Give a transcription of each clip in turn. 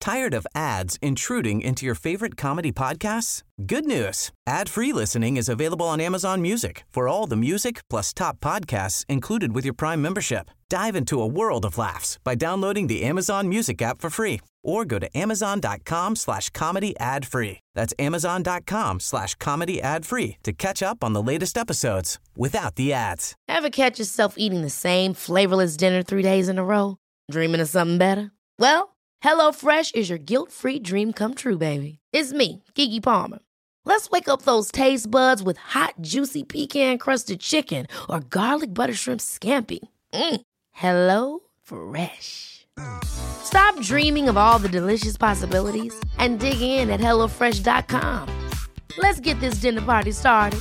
Tired of ads intruding into your favorite comedy podcasts? Good news. Ad-free listening is available on Amazon Music for all the music plus top podcasts included with your Prime membership. Dive into a world of laughs by downloading the Amazon Music app for free or go to amazon.com/comedy ad-free. That's amazon.com/comedy ad-free to catch up on the latest episodes without the ads. Ever catch yourself eating the same flavorless dinner 3 days in a row? Dreaming of something better? Well, HelloFresh is your guilt-free dream come true, baby. It's me, Keke Palmer. Let's wake up those taste buds with hot, juicy pecan-crusted chicken or garlic butter shrimp scampi. Hello Fresh. Stop dreaming of all the delicious possibilities and dig in at HelloFresh.com. Let's get this dinner party started.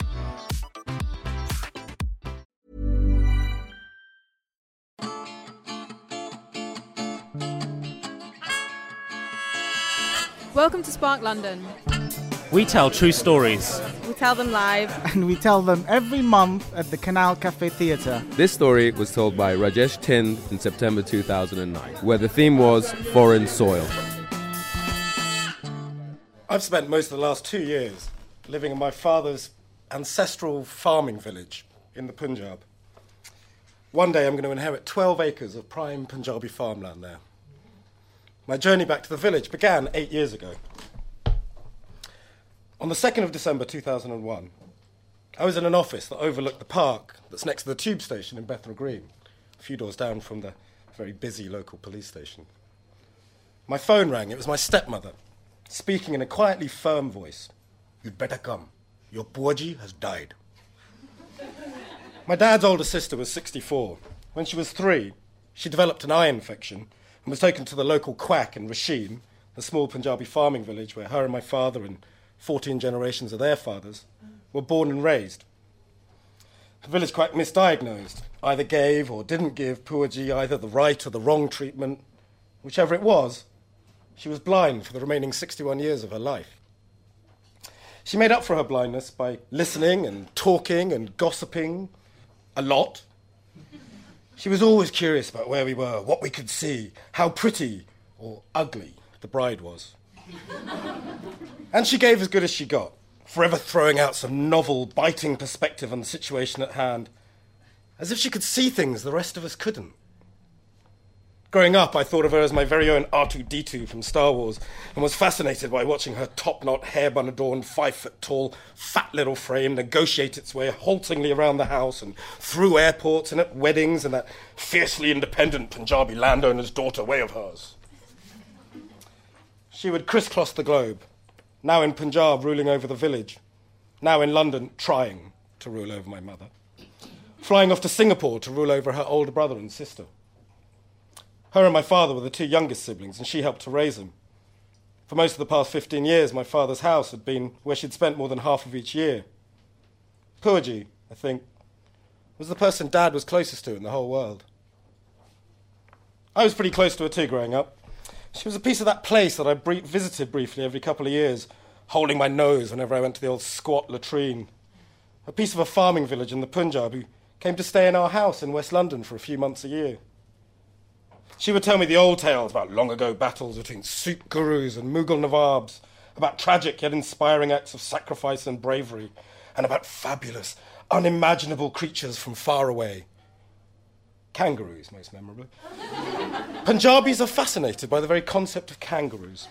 Welcome to Spark London. We tell true stories. We tell them live. And we tell them every month at the Canal Cafe Theatre. This story was told by Rajesh Tind in September 2009, where the theme was foreign soil. I've spent most of the last 2 years living in my father's ancestral farming village in the Punjab. One day I'm going to inherit 12 acres of prime Punjabi farmland there. My journey back to the village began 8 years ago. On the 2nd of December 2001, I was in an office that overlooked the park that's next to the tube station in Bethnal Green, a few doors down from the very busy local police station. My phone rang. It was my stepmother, speaking in a quietly firm voice. "You'd better come. Your Puaji has died." My dad's older sister was 64. When she was 3, she developed an eye infection and was taken to the local quack in Rasheen, the small Punjabi farming village where her and my father and 14 generations of their fathers were born and raised. The village quack misdiagnosed, either gave or didn't give Puaji either the right or the wrong treatment. Whichever it was, she was blind for the remaining 61 years of her life. She made up for her blindness by listening and talking and gossiping a lot. She was always curious about where we were, what we could see, how pretty or ugly the bride was. And she gave as good as she got, forever throwing out some novel, biting perspective on the situation at hand, as if she could see things the rest of us couldn't. Growing up, I thought of her as my very own R2-D2 from Star Wars and was fascinated by watching her top-knot, hair-bun-adorned, 5-foot-tall, fat little frame negotiate its way haltingly around the house and through airports and at weddings and that fiercely independent Punjabi landowner's daughter way of hers. She would crisscross the globe, now in Punjab ruling over the village, now in London trying to rule over my mother, flying off to Singapore to rule over her older brother and sister. Her and my father were the 2 youngest siblings, and she helped to raise them. For most of the past 15 years, my father's house had been where she'd spent more than half of each year. Puaji, I think, was the person Dad was closest to in the whole world. I was pretty close to her too growing up. She was a piece of that place that I visited briefly every couple of years, holding my nose whenever I went to the old squat latrine. A piece of a farming village in the Punjab who came to stay in our house in West London for a few months a year. She would tell me the old tales about long-ago battles between Sikh gurus and Mughal Nawabs, about tragic yet inspiring acts of sacrifice and bravery, and about fabulous, unimaginable creatures from far away. Kangaroos, most memorably. Punjabis are fascinated by the very concept of kangaroos.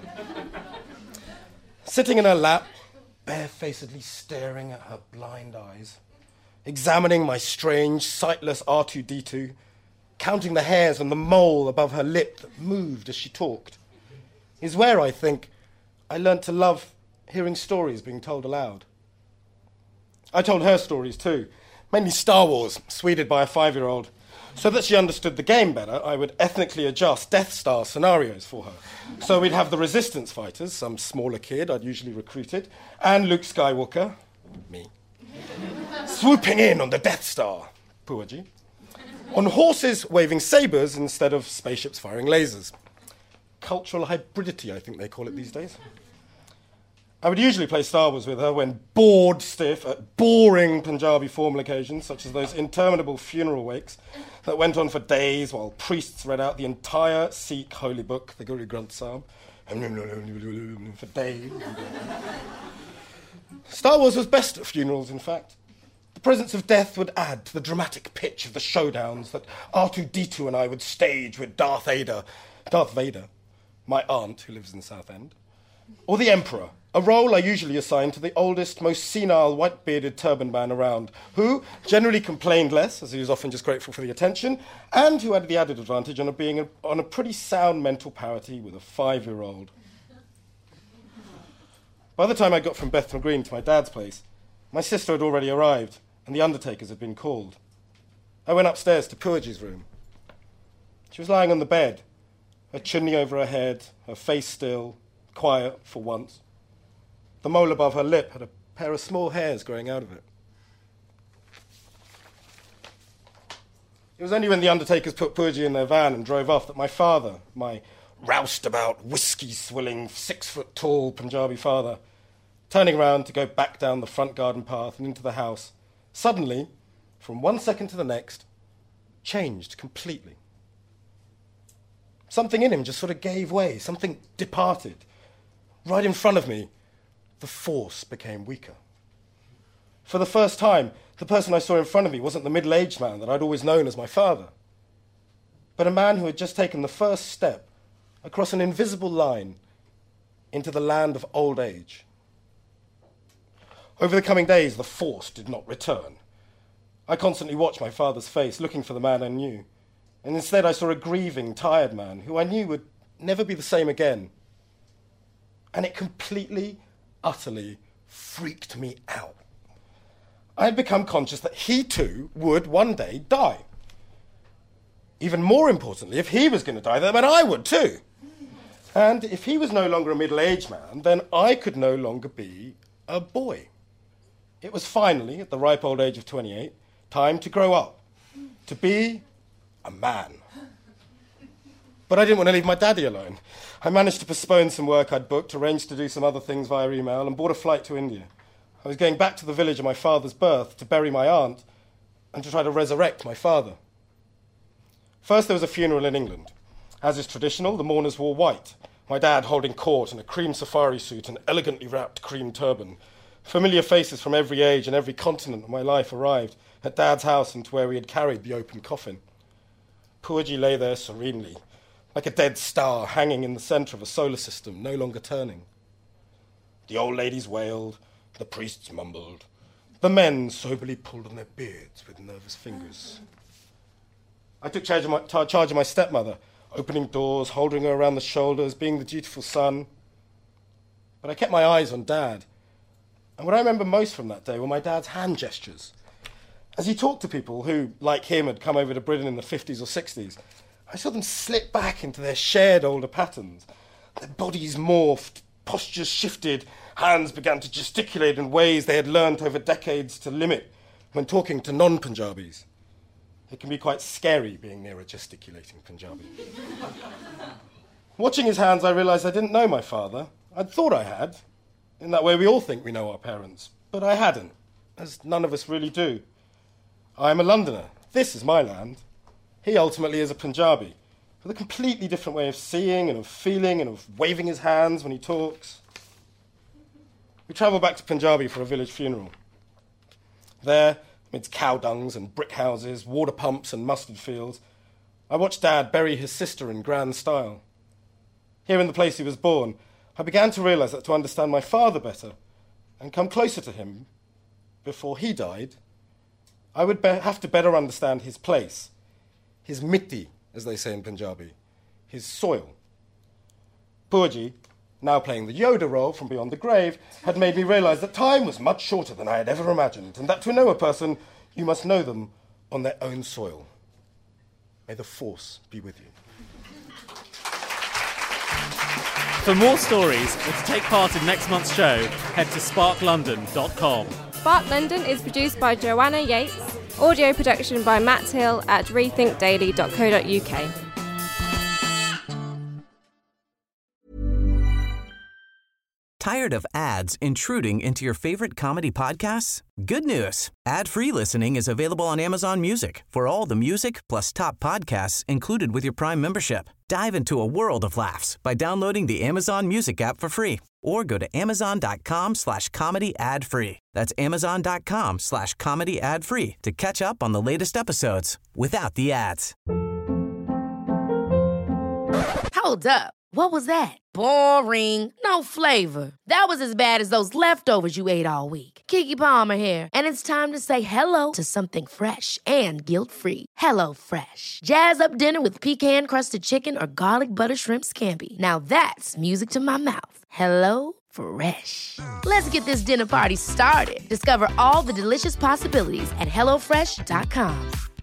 Sitting in her lap, barefacedly staring at her blind eyes, examining my strange, sightless R2-D2, counting the hairs on the mole above her lip that moved as she talked, is where, I think, I learnt to love hearing stories being told aloud. I told her stories too, mainly Star Wars, sweeted by a 5-year-old. So that she understood the game better, I would ethnically adjust Death Star scenarios for her. So we'd have the Resistance fighters, some smaller kid I'd usually recruited, and Luke Skywalker, me, swooping in on the Death Star, Puaji, on horses waving sabres instead of spaceships firing lasers. Cultural hybridity, I think they call it these days. I would usually play Star Wars with her when bored stiff at boring Punjabi formal occasions, such as those interminable funeral wakes, that went on for days while priests read out the entire Sikh holy book, the Guru Granth Sahib, for days. Star Wars was best at funerals, in fact. The presence of death would add to the dramatic pitch of the showdowns that R2-D2 and I would stage with Darth Vader, my aunt who lives in Southend, or the Emperor, a role I usually assigned to the oldest, most senile, white-bearded turban man around, who generally complained less, as he was often just grateful for the attention, and who had the added advantage of being on a pretty sound mental parity with a 5-year-old. By the time I got from Bethnal Green to my dad's place, my sister had already arrived, and the undertakers had been called. I went upstairs to Pooji's room. She was lying on the bed, her chimney over her head, her face still, quiet for once. The mole above her lip had a pair of small hairs growing out of it. It was only when the undertakers put Pooji in their van and drove off that my father, my roused-about, whiskey-swilling, 6-foot-tall Punjabi father, turning round to go back down the front garden path and into the house, suddenly, from one second to the next, changed completely. Something in him just sort of gave way, something departed. Right in front of me, the force became weaker. For the first time, the person I saw in front of me wasn't the middle-aged man that I'd always known as my father, but a man who had just taken the first step across an invisible line into the land of old age. Over the coming days, the force did not return. I constantly watched my father's face, looking for the man I knew, and instead I saw a grieving, tired man who I knew would never be the same again. And it completely, utterly freaked me out. I had become conscious that he too would one day die. Even more importantly, if he was going to die, then I would too. And if he was no longer a middle-aged man, then I could no longer be a boy. It was finally, at the ripe old age of 28, time to grow up, to be a man. But I didn't want to leave my daddy alone. I managed to postpone some work I'd booked, arranged to do some other things via email, and bought a flight to India. I was going back to the village of my father's birth to bury my aunt and to try to resurrect my father. First, there was a funeral in England. As is traditional, the mourners wore white, my dad holding court in a cream safari suit and elegantly wrapped cream turban. Familiar faces from every age and every continent of my life arrived at Dad's house and to where we had carried the open coffin. Pooji lay there serenely, like a dead star hanging in the centre of a solar system, no longer turning. The old ladies wailed, the priests mumbled, the men soberly pulled on their beards with nervous fingers. I took charge of my stepmother, opening doors, holding her around the shoulders, being the dutiful son. But I kept my eyes on Dad. And what I remember most from that day were my dad's hand gestures. As he talked to people who, like him, had come over to Britain in the 50s or 60s, I saw them slip back into their shared older patterns. Their bodies morphed, postures shifted, hands began to gesticulate in ways they had learnt over decades to limit when talking to non-Punjabis. It can be quite scary being near a gesticulating Punjabi. Watching his hands, I realised I didn't know my father. I'd thought I had. In that way, we all think we know our parents. But I hadn't, as none of us really do. I am a Londoner. This is my land. He ultimately is a Punjabi, with a completely different way of seeing and of feeling and of waving his hands when he talks. We travelled back to Punjabi for a village funeral. There, amidst cow dungs and brick houses, water pumps and mustard fields, I watched Dad bury his sister in grand style. Here in the place he was born, I began to realise that to understand my father better and come closer to him before he died, I would have to better understand his place, his mitti, as they say in Punjabi, his soil. Pooji, now playing the Yoda role from beyond the grave, had made me realise that time was much shorter than I had ever imagined, and that to know a person, you must know them on their own soil. May the Force be with you. For more stories or to take part in next month's show, head to sparklondon.com. Spark London is produced by Joanna Yates, audio production by Matt Hill at rethinkdaily.co.uk. Tired of ads intruding into your favorite comedy podcasts? Good news. Ad-free listening is available on Amazon Music for all the music plus top podcasts included with your Prime membership. Dive into a world of laughs by downloading the Amazon Music app for free or go to amazon.com/comedy ad-free. That's amazon.com/comedy ad-free to catch up on the latest episodes without the ads. Hold up. What was that? Boring. No flavor. That was as bad as those leftovers you ate all week. Keke Palmer here, and it's time to say hello to something fresh and guilt-free. Hello Fresh. Jazz up dinner with pecan-crusted chicken or garlic butter shrimp scampi. Now that's music to my mouth. Hello Fresh. Let's get this dinner party started. Discover all the delicious possibilities at HelloFresh.com.